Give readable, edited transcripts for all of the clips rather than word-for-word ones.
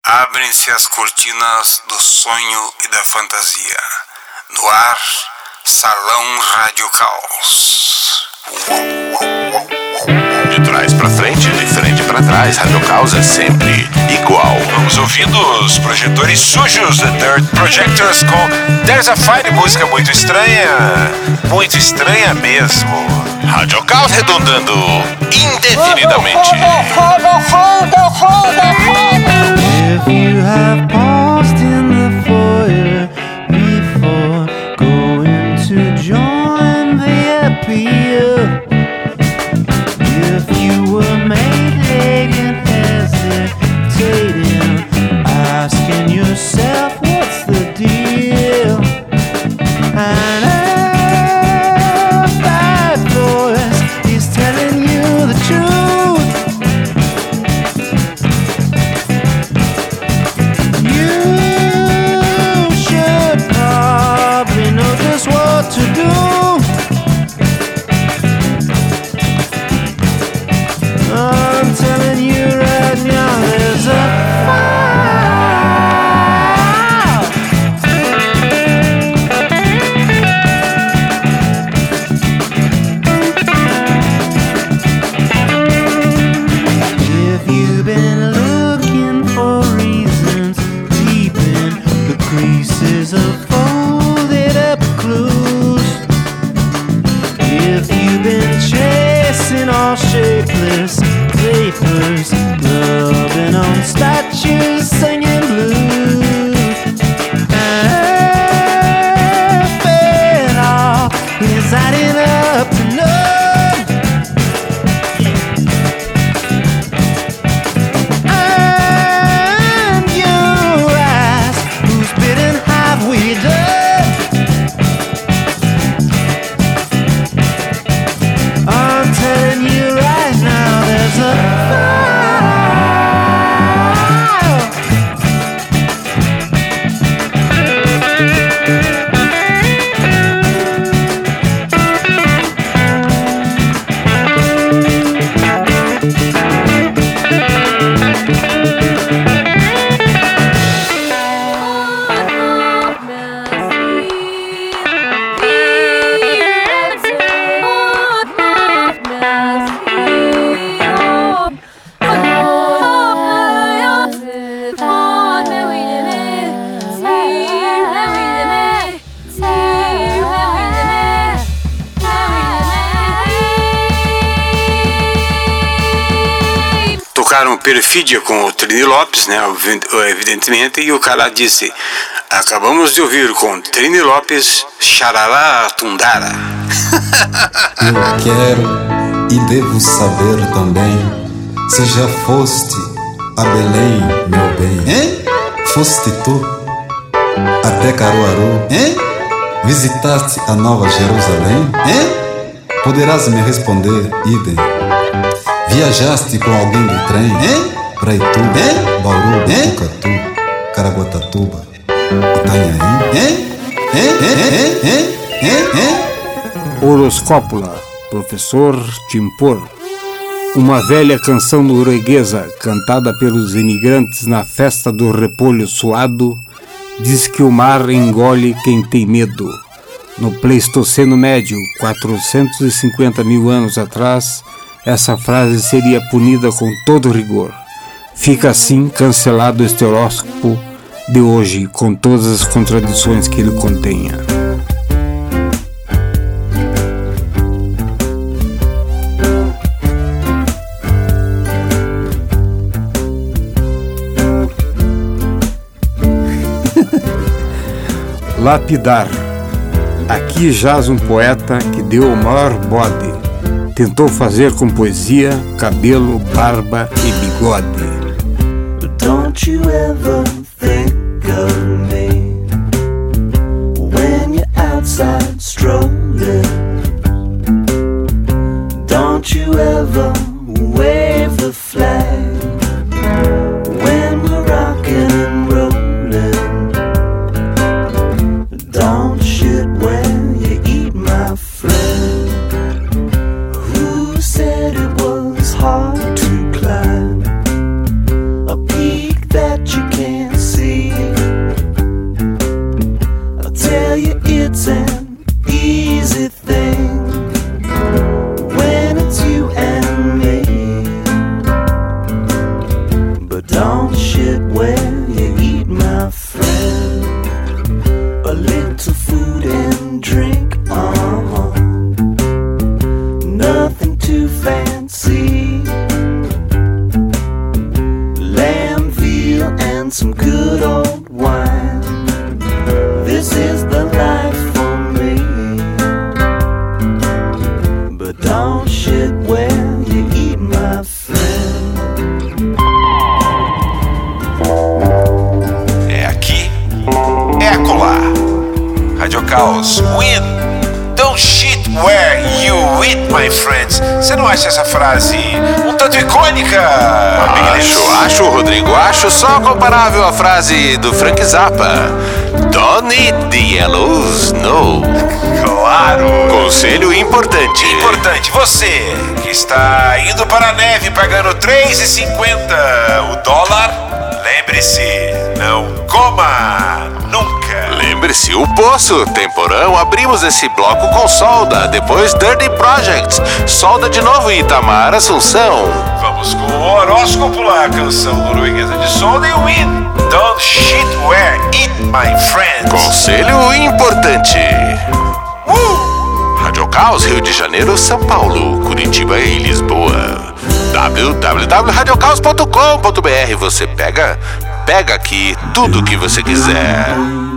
Abrem-se as cortinas do sonho e da fantasia. No ar, Salão Rádio Caos. De trás pra frente, de frente pra trás, Rádio Caos é sempre igual. Vamos ouvindo os projetores sujos, The Dirt Projectors, com There's a Fire, música muito estranha mesmo. Rádio Caos redundando indefinidamente. If you have paused in the foyer before going to join the appeal, if you were made late and hesitating, asking yourself what's the deal, and a bad voice is telling you the truth. What to do? I'm telling you right now, there's a if you've been looking for reasons deep in the creases of folded up clues, if you've been chasing all shapeless vapors, loving on statues, singing blues, and it all is adding up to none, and you ask, whose bidding have we done? I'm telling you right now, there's a Tocaram Perfídia com o Trini Lopes, né, evidentemente, e o cara disse: acabamos de ouvir com Trini Lopes, Xarará Tundara. Eu quero e devo saber também, se já foste a Belém, meu bem, hein? Foste tu até Caruaru, hein? Visitaste a Nova Jerusalém, hein? Poderás me responder, idem. Viajaste com alguém do trem, hein? Pra Itu, hein? Bauru, hein? Tucatu, Caraguatatuba, Itanhaém, hein? Horoscópula, professor Timpor. Uma velha canção norueguesa cantada pelos imigrantes na festa do repolho suado diz que o mar engole quem tem medo. No Pleistoceno Médio, 450 mil anos atrás, essa frase seria punida com todo rigor. Fica assim cancelado este horóscopo de hoje, com todas as contradições que ele contenha. Lapidar. Aqui jaz um poeta que deu o maior bode. Tentou fazer com poesia, cabelo, barba e bigode. Don't you ever think of me when you're outside strolling? Don't you ever wave the flag when we're rocking and rolling? Don't shit when you eat my friend. Who said it was hard to climb a peak that you can't shit where you eat, my friend. A little food and drink, nothing too fancy. Lamb, veal, and some good old wine. This is the life for me. But don't shit where you eat, my friend. É aqui, é acolá. Rádio Caos, win. Don't shit where you eat, my friends. Você não acha essa frase um tanto icônica? Acho, Rodrigo, acho só comparável à frase do Frank Zappa. Don't eat the yellows, no. Claro. Conselho importante. Importante, você que está indo para a neve pagando R$3,50 o dólar, lembre-se, não coma nunca. Lembre-se, o Poço, Temporão, abrimos esse bloco com Solda, depois Dirty Projects, Solda de novo em Itamar, Assunção. Vamos com o horóscopo lá, a canção norueguesa de Solda e Win. Don't shit where eat, my friends. Conselho importante. Rádio Caos, Rio de Janeiro, São Paulo, Curitiba e Lisboa. www.radiocaos.com.br. Você pega aqui tudo o que você quiser.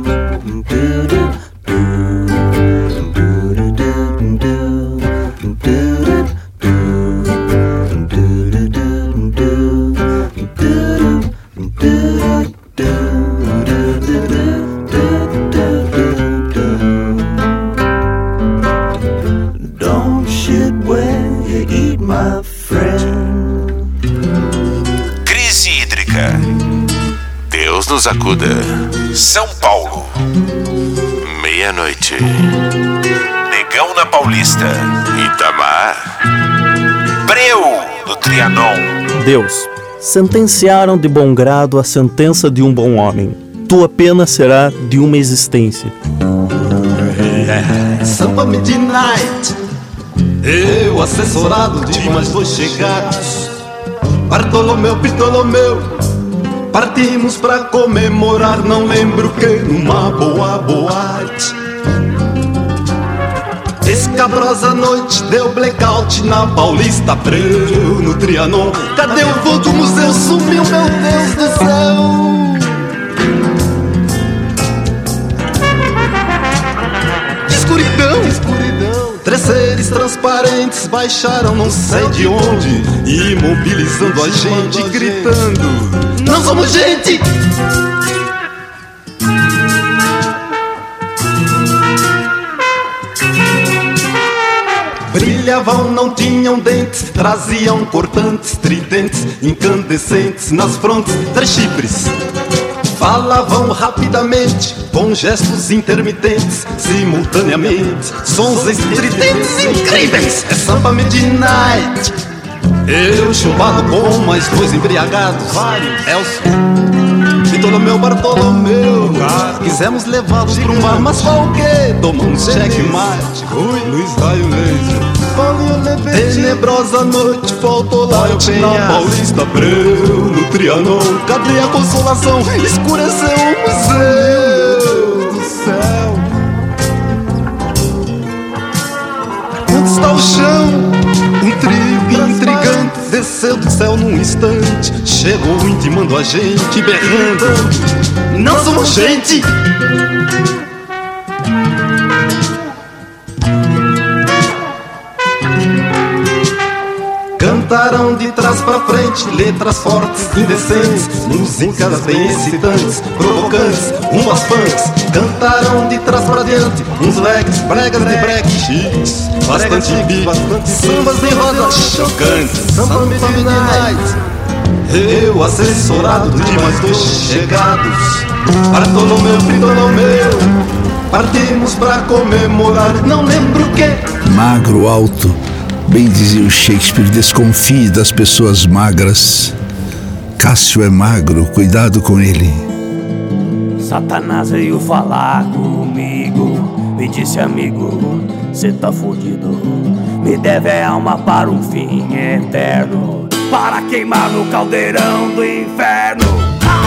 Don't shit where you eat, my friend. Crise hídrica. Deus nos acuda. São Paulo. Meia-noite. Negão na Paulista. Itamar. Breu no Trianon. Deus, sentenciaram de bom grado a sentença de um bom homem. Tua pena será de uma existência. Sampa Midnight, eu assessorado de mais dois chegados, Bartolomeu, Pitolomeu, partimos pra comemorar, não lembro que, numa boa boate. Escabrosa noite, deu blackout na Paulista, Breu no Trianon. Cadê o voo do museu? Sumiu, meu Deus do céu. Escuridão, três seres transparentes baixaram não sei de onde, imobilizando a gente, gritando: não somos gente! Brilhavam, não tinham dentes, traziam cortantes, tridentes, incandescentes nas frontes, três chifres. Falavam rapidamente, com gestos intermitentes, simultaneamente, sons estridentes incríveis. É Sampa Midnight. Eu chumbado com mais dois embriagados, Elcio, Pitolomeu, Bartolomeu. Quisemos levá-los pra um bar, mas qual o quê? Tomamos checkmate. Luiz Raio Laser. Tenebrosa noite, faltou light na Paulista, Breu no Trianon. Cadê a consolação? Escureceu o museu do céu. Onde está o chão? Um trio intrigante desceu do céu num instante, chegou intimando a gente, berrando: não somos gente! Cantaram de trás pra frente, letras fortes, indecentes, músicas bem excitantes, provocantes, umas punks. Cantaram de trás pra diante, uns legs, bregas de break chiques, bastante beat, sambas de roda chocantes. Sampa Midnight, eu assessorado de mais dois chegados, Bartolomeu, Pitolomeu, partimos pra comemorar, não lembro o que. Magro, alto, bem dizia o Shakespeare, desconfie das pessoas magras. Cássio é magro, cuidado com ele. Satanás veio falar comigo, me disse: amigo, cê tá fudido, me deve a alma para um fim eterno, para queimar no caldeirão do inferno.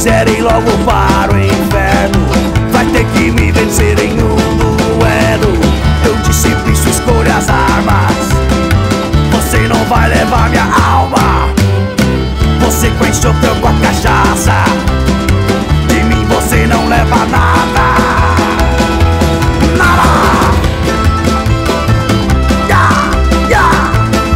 quiser ir logo para o inferno, vai ter que me vencer em um duelo. Eu disse por isso escolha as armas, você não vai levar minha alma. Você enche o teu com a cachaça, de mim você não leva nada. Nada. Yeah, yeah.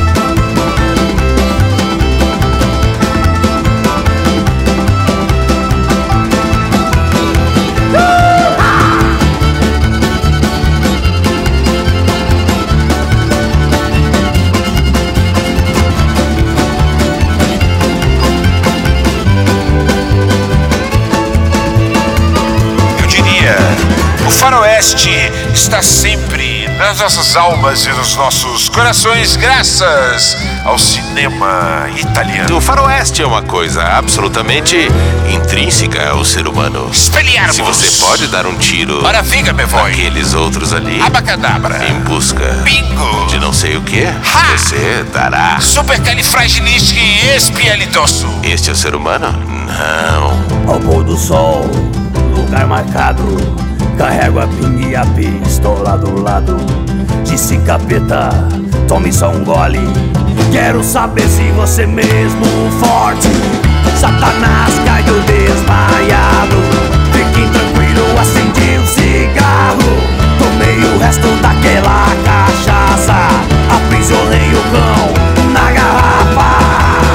O faroeste está sempre nas nossas almas e nos nossos corações, graças ao cinema italiano. O faroeste é uma coisa absolutamente intrínseca ao ser humano. Expelliarmus. Se você pode dar um tiro Ora, figa, meu boy. naqueles outros ali, Abacadabra. em busca Bingo. de não sei o que, Ha. você dará. Supercalifragilisticexpialidocious. Este é o ser humano? Não. Ao pôr do sol, lugar marcado, carrego a pinga e a pistola do lado. Disse capeta, tome só um gole, quero saber se você mesmo forte. Satanás caiu desmaiado, fique tranquilo, acendi um cigarro. Tomei o resto daquela cachaça, aprisionei o cão na garrafa.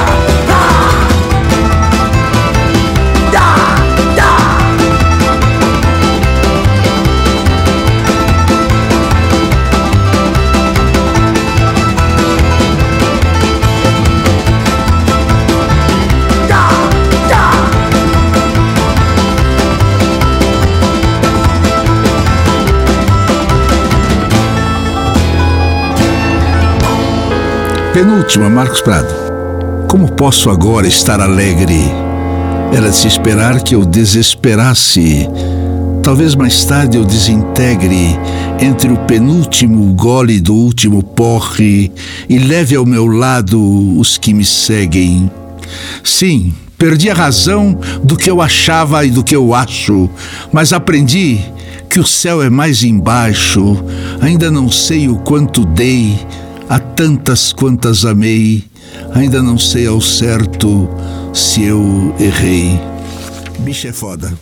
Penúltima, Marcos Prado. Como posso agora estar alegre? Era de se esperar que eu desesperasse. Talvez mais tarde eu desintegre entre o penúltimo gole do último porre e leve ao meu lado os que me seguem. Sim, perdi a razão do que eu achava e do que eu acho, mas aprendi que o céu é mais embaixo. Ainda não sei o quanto dei a tantas quantas amei, ainda não sei ao certo se eu errei. Bicho é foda.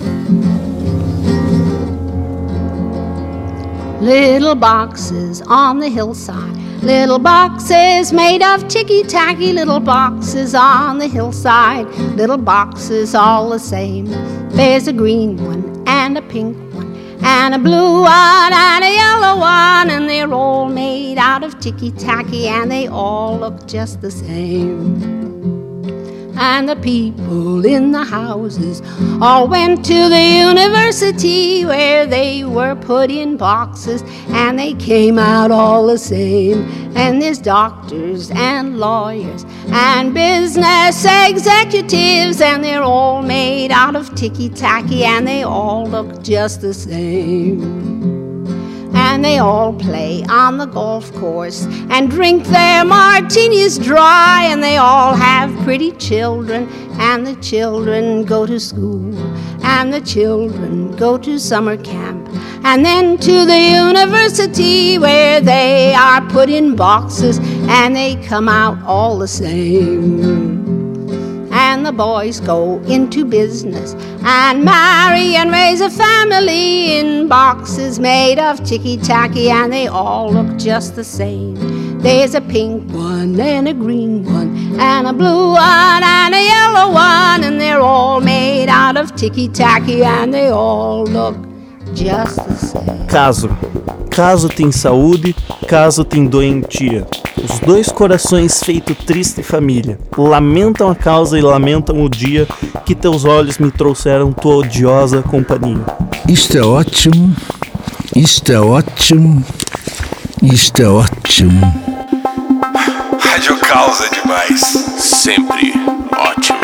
Little boxes on the hillside, little boxes made of ticky-tacky, little boxes on the hillside, little boxes all the same. There's a green one and a pink one and a blue one and a yellow one, and they're all made out of ticky-tacky and they all look just the same. And the people in the houses all went to the university, where they were put in boxes and they came out all the same. And there's doctors and lawyers and business executives, and they're all made out of ticky-tacky and they all look just the same. And they all play on the golf course and drink their martinis dry, and they all have pretty children, and the children go to school, and the children go to summer camp, and then to the university, where they are put in boxes and they come out all the same. And the boys go into business and marry and raise a family in boxes made of ticky-tacky, and they all look just the same. There's a pink one and a green one and a blue one and a yellow one, and they're all made out of ticky-tacky and they all look just the same. Caso tem saúde, caso tem doentia. Os dois corações feito triste família lamentam a causa e lamentam o dia que teus olhos me trouxeram tua odiosa companhia. Isto é ótimo, isto é ótimo, isto é ótimo. Rádio Caos é demais. Sempre ótimo.